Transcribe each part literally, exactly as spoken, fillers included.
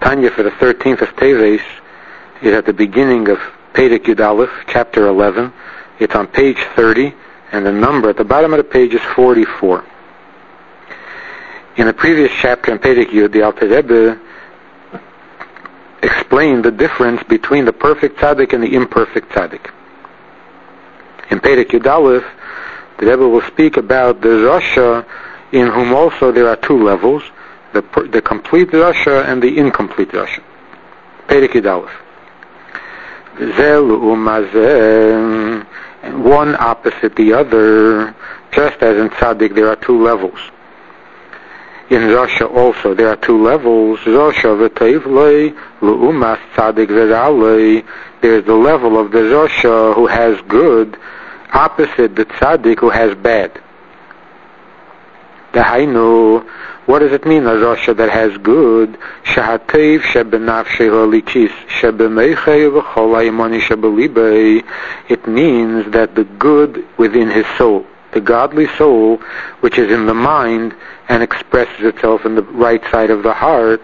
Tanya for the thirteenth of Teves is at the beginning of Perek Yud Aleph, chapter eleven. It's on page thirty, and the number at the bottom of the page is forty-four. In the previous chapter in Perek Yud, the Alter Rebbe explained the difference between the perfect tzaddik and the imperfect tzaddik. In Perek Yud Aleph, the Rebbe will speak about the Rasha, in whom also there are two levels, the, the complete Rasha and the incomplete Rasha. Perek Yud Aleph. And one opposite the other, just as in tzaddik there are two levels. In Rasha also there are two levels. Rasha v'teivlei l'umas tzaddik v'ralei. There is the level of the Rasha who has good, opposite the tzaddik who has bad. Dahainu, what does it mean, a Rasha that has good? Shahateiv shebenafsheho lichis shebeneichei v'chol ha'imani shebelibei. It means that the good within his soul, the godly soul, which is in the mind and expresses itself in the right side of the heart,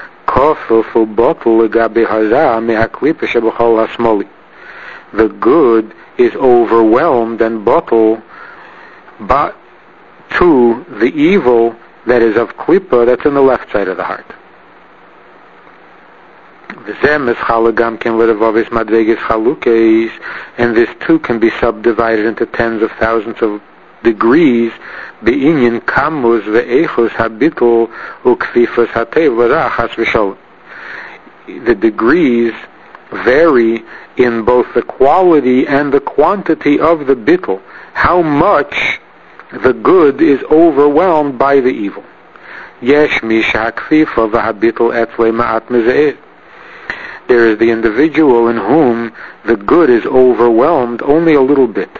the good is overwhelmed and bottled but to the evil that is of klipa that's in the left side of the heart. And this too can be subdivided into tens of thousands of degrees. The degrees vary in both the quality and the quantity of the bittul, how much the good is overwhelmed by the evil. There is the individual in whom the good is overwhelmed only a little bit,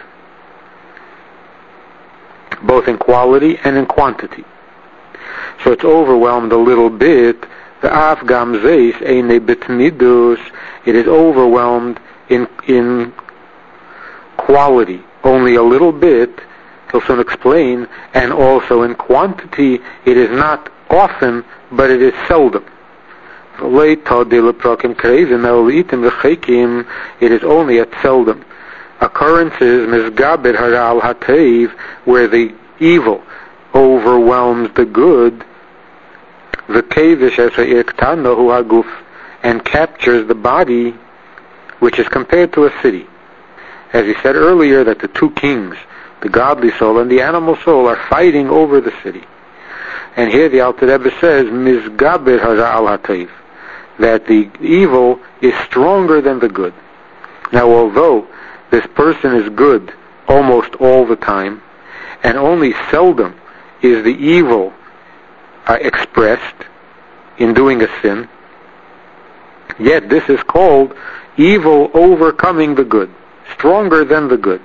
both in quality and in quantity. So it's overwhelmed a little bit. It is overwhelmed in in quality only a little bit. He'll soon explain, and also in quantity it is not often, but it is seldom. It is only at seldom occurrences mizgaber haral hateiv, where the evil overwhelms the good, the kevish hu haguf, and captures the body, which is compared to a city. As he said earlier, that the two kings, the godly soul and the animal soul, are fighting over the city. And here the Alter Rebbe says mizgaber haral hateiv, that the evil is stronger than the good. Now, although this person is good almost all the time, and only seldom is the evil uh, expressed in doing a sin, yet this is called evil overcoming the good, stronger than the good.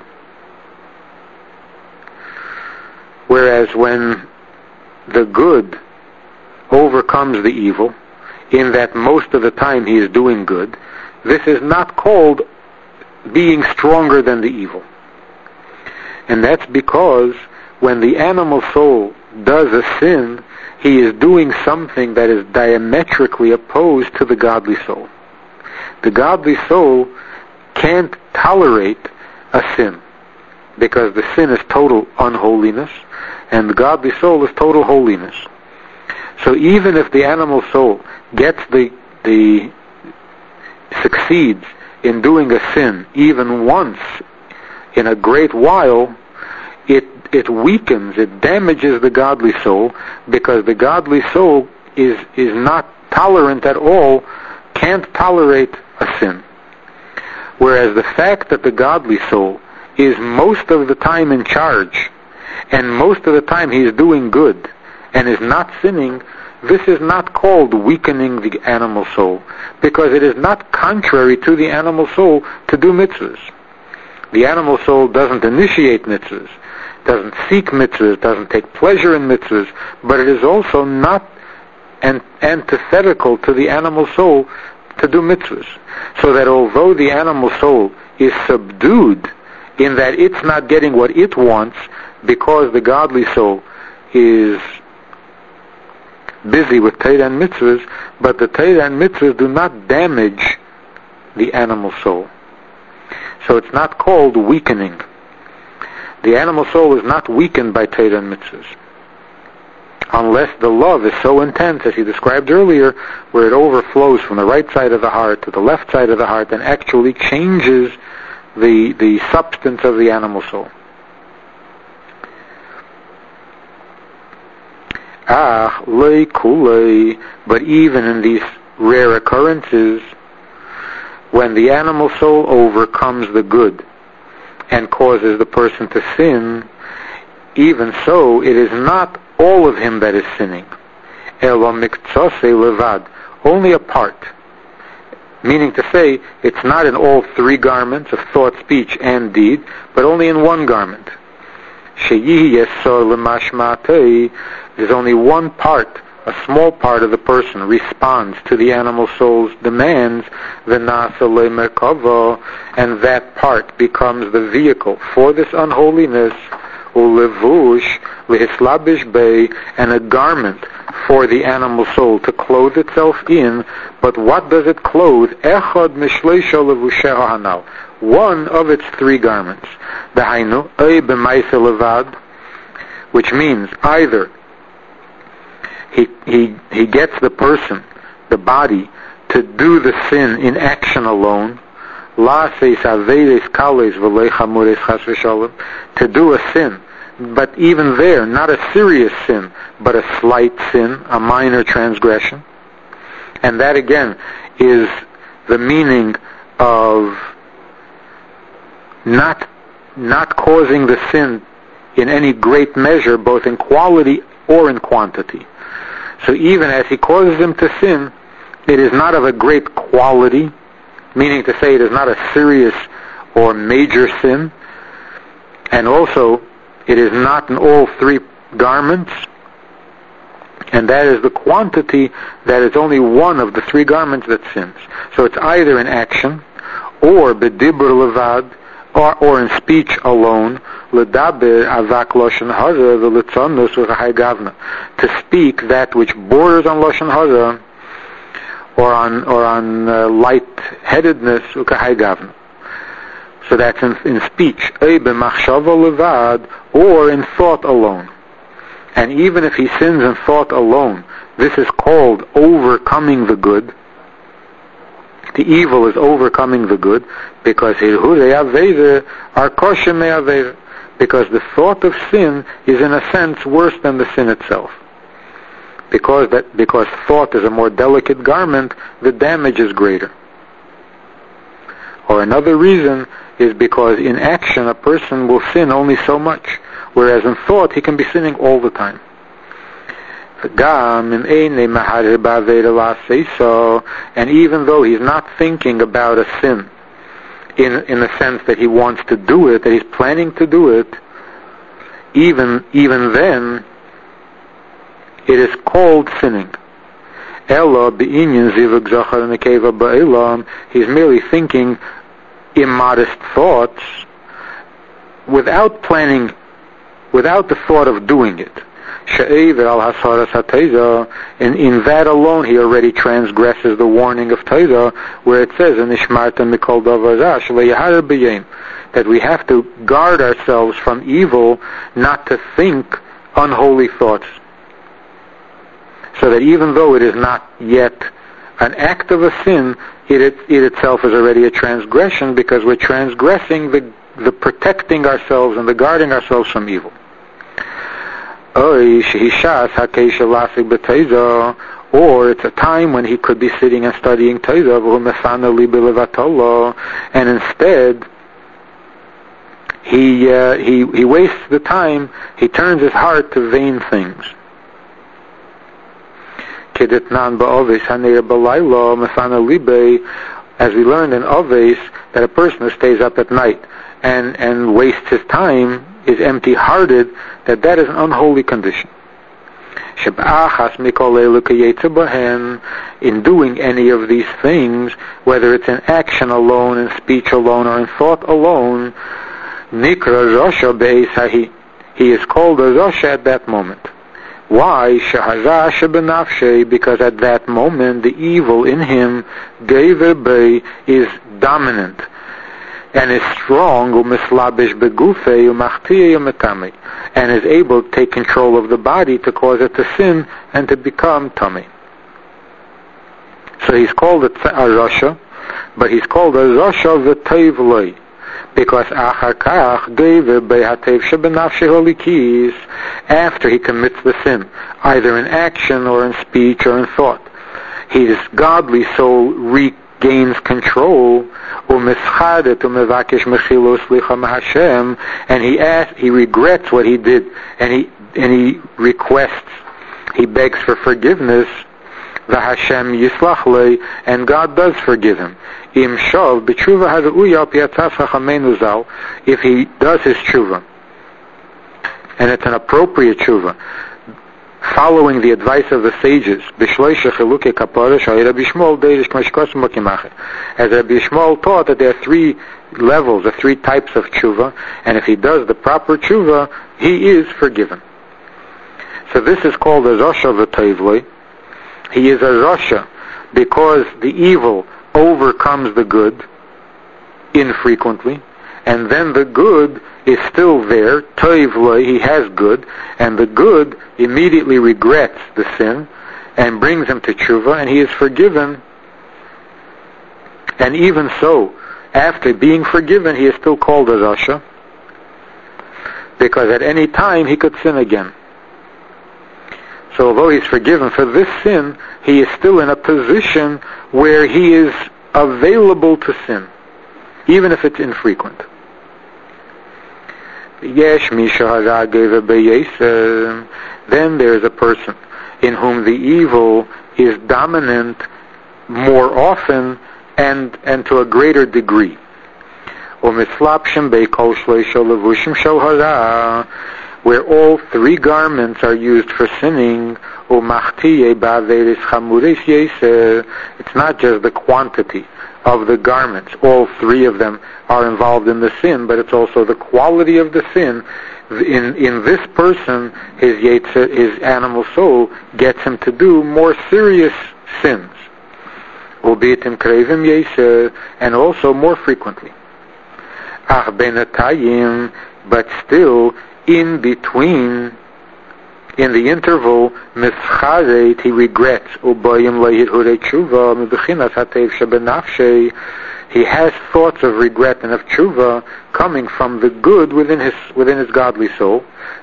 Whereas when the good overcomes the evil, in that most of the time he is doing good, this is not called being stronger than the evil. And that's because when the animal soul does a sin, he is doing something that is diametrically opposed to the godly soul. The godly soul can't tolerate a sin, because the sin is total unholiness, and the godly soul is total holiness. So even if the animal soul gets the the succeeds in doing a sin even once in a great while, it it weakens, it damages the godly soul, because the godly soul is is not tolerant at all, can't tolerate a sin. Whereas the fact that the godly soul is most of the time in charge, and most of the time he is doing good and is not sinning, this is not called weakening the animal soul, because it is not contrary to the animal soul to do mitzvahs. The animal soul doesn't initiate mitzvahs, doesn't seek mitzvahs, doesn't take pleasure in mitzvahs, but it is also not an antithetical to the animal soul to do mitzvahs. So that although the animal soul is subdued in that it's not getting what it wants, because the godly soul is busy with Torah and mitzvahs, but the Torah and mitzvahs do not damage the animal soul. So it's not called weakening. The animal soul is not weakened by Torah and mitzvahs, unless the love is so intense, as he described earlier, where it overflows from the right side of the heart to the left side of the heart and actually changes the the substance of the animal soul. Ah, lei kulei, but even in these rare occurrences, when the animal soul overcomes the good and causes the person to sin, even so, it is not all of him that is sinning. Elo miktsose levad, only a part. Meaning to say, it's not in all three garments of thought, speech, and deed, but only in one garment. Sheyihi yesor lemashmatei, there's only one part, a small part of the person responds to the animal soul's demands, v'nasa lemerkavo, and that part becomes the vehicle for this unholiness, ulevush lehislabish bei, and a garment for the animal soul to clothe itself in. But what does it clothe? Echad mishleisha levusheha hanal, one of its three garments. Dahainu ei b'maisa levad, which means either he he he gets the person, the body, to do the sin in action alone, to do a sin, but even there, not a serious sin, but a slight sin, a minor transgression. And that again is the meaning of not not causing the sin in any great measure, both in quality or in quantity. So even as he causes him to sin, it is not of a great quality, meaning to say it is not a serious or major sin, and also it is not in all three garments, and that is the quantity that is only one of the three garments that sins. So it's either in action, or bedibur levad, or, or in speech alone, ledaber avak loshen hara v'litzonus v'chai gavna, to speak that which borders on loshen hara, or on or on uh, light-headedness v'chai gavna. So that's in, in speech, ei b'machshava levad, or in thought alone. And even if he sins in thought alone, this is called overcoming the good. The evil is overcoming the good, because because the thought of sin is in a sense worse than the sin itself. Because that because thought is a more delicate garment, the damage is greater. Or another reason is because in action a person will sin only so much, whereas in thought he can be sinning all the time. And even though he's not thinking about a sin in in the sense that he wants to do it, that he's planning to do it, even even then it is called sinning. He's merely thinking immodest thoughts without planning, without the thought of doing it. In, in that alone he already transgresses the warning of Torah, where it says that we have to guard ourselves from evil, not to think unholy thoughts. So that even though it is not yet an act of a sin, it, it, it itself is already a transgression, because we're transgressing the, the protecting ourselves and the guarding ourselves from evil. Or it's a time when he could be sitting and studying Torah, and instead he uh, he he wastes the time. He turns his heart to vain things. As we learned in Oves, that a person who stays up at night and and wastes his time, is empty-hearted, that that is an unholy condition. In doing any of these things, whether it's in action alone, in speech alone, or in thought alone, nikra rosha be'esahi, he is called a rosha at that moment. Why? Shehazah shebenafshei, because at that moment the evil in him, gever bei, is dominant and is strong, umislabish begufei umachtiye umetami, and is able to take control of the body to cause it to sin and to become tummy. So he's called a Rasha, but he's called a Rasha v'teiv loi, because achar kach gever behatev shebenafshei holikis, after he commits the sin, either in action or in speech or in thought, his godly soul regains control, umischadet umevakesh mechilo slicha mahashem, and he asks, he regrets what he did, and he and he requests, he begs for forgiveness. V'Hashem yislach lei, and God does forgive him. Im shov b'tshuva haruya al piatzas chachamenu zal, if he does his tshuva, and it's an appropriate tshuva, following the advice of the sages, b'shloisha chiluke kapara sh'ay Rabbi Shmuel deidish k'mashkosim b'kimache, as Rabbi Shmuel taught that there are three levels, or three types of tshuva, and if he does the proper tshuva, he is forgiven. So this is called a Rasha v'teiv loi. He is a Rasha because the evil overcomes the good infrequently, and then the good is still there, toiv loi, he has good, and the good immediately regrets the sin and brings him to tshuva, and he is forgiven. And even so, after being forgiven, he is still called a Rasha, because at any time he could sin again. So although he's forgiven for this sin, he is still in a position where he is available to sin, even if it's infrequent. Yesh misha hara geva beyesem. Then there is a person in whom the evil is dominant more often and and to a greater degree. Umislapshim beikol shleisha levushim shel hara, where all three garments are used for sinning. It's not just the quantity of the garments. All three of them are involved in the sin, but it's also the quality of the sin. In in this person, his yetzer, his animal soul gets him to do more serious sins, and also more frequently. But still, in between, in the interval, mischaret, he regrets, he has thoughts of regret and of tshuva coming from the good within his within his godly soul,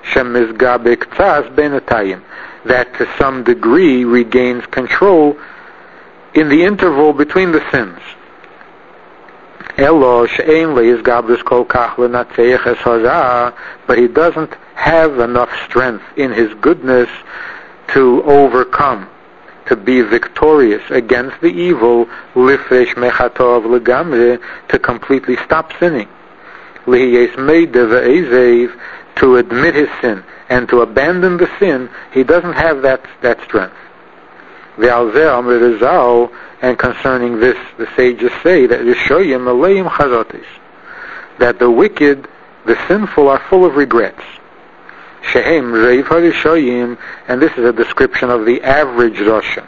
that to some degree regains control in the interval between the sins. But he doesn't have enough strength in his goodness to overcome, to be victorious against the evil, to completely stop sinning, to admit his sin and to abandon the sin. He doesn't have that that strength. And concerning this, the sages say that that the wicked, the sinful, are full of regrets. And this is a description of the average Rasha.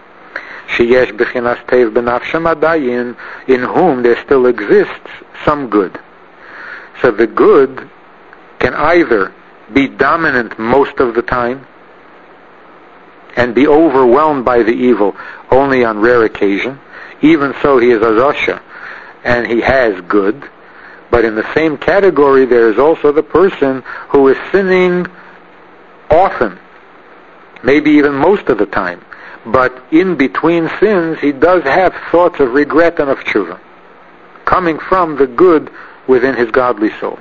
In whom there still exists some good. So the good can either be dominant most of the time and be overwhelmed by the evil only on rare occasion. Even so, he is a Rasha and he has good. But in the same category, there is also the person who is sinning often, maybe even most of the time. But in between sins, he does have thoughts of regret and of tshuva, coming from the good within his godly soul.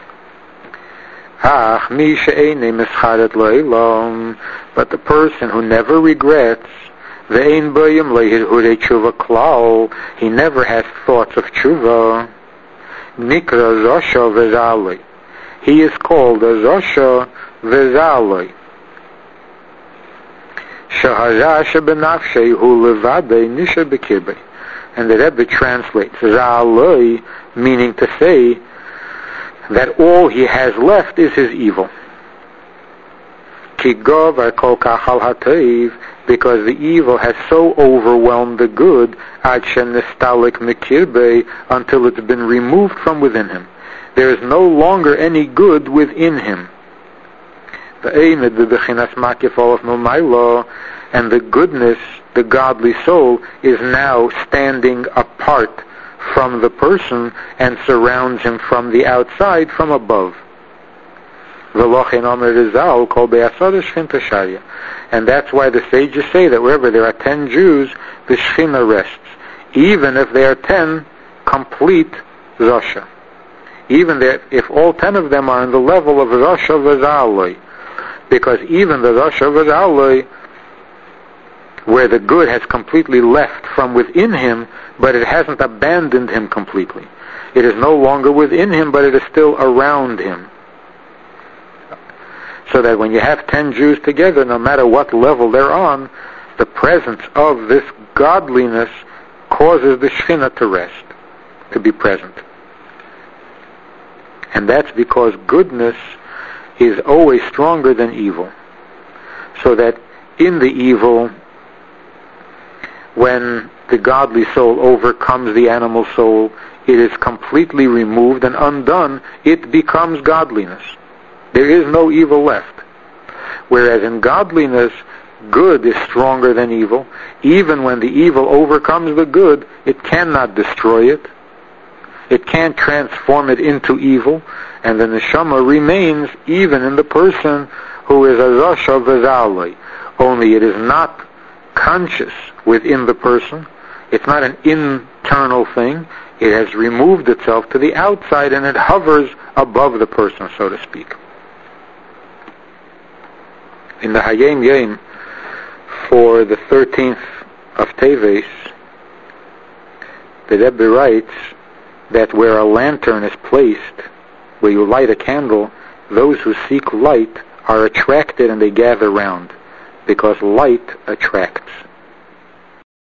But the person who never regrets, he never has thoughts of tshuva, Nikra Rasha Vezaloi. He is called a Rasha Vezaloi. Shahara Shebenafshei Hu Levadei Nisha Bekirbe. And the Rebbe translates Zaloi, meaning to say that all he has left is his evil. Ki govar kol kach al hatov, because the evil has so overwhelmed the good, ad shenistalik mikirbe, until it's been removed from within him. There is no longer any good within him. And the goodness, the godly soul, is now standing apart from the person and surrounds him from the outside, from above. And that's why the sages say that wherever there are ten Jews, the Shechina rests, even if there are ten complete Rasha. Even there, if all ten of them are on the level of Rasha v'Zaloi, because even the Rasha v'Zaloi, where the good has completely left from within him, but it hasn't abandoned him completely. It is no longer within him, but it is still around him. So that when you have ten Jews together, no matter what level they're on, the presence of this godliness causes the Shechina to rest, to be present. And that's because goodness is always stronger than evil. So that in the evil, when the godly soul overcomes the animal soul, it is completely removed and undone. It becomes godliness. There is no evil left. Whereas in godliness, good is stronger than evil. Even when the evil overcomes the good, it cannot destroy it. It can't transform it into evil. And the neshama remains even in the person who is a rasha v'zaloi. Only it is not conscious within the person. It's not an internal thing. It has removed itself to the outside and it hovers above the person, so to speak. In the Hayom Yom for the thirteenth of Teves, the Rebbe writes that where a lantern is placed, where you light a candle, those who seek light are attracted and they gather round, because light attracts.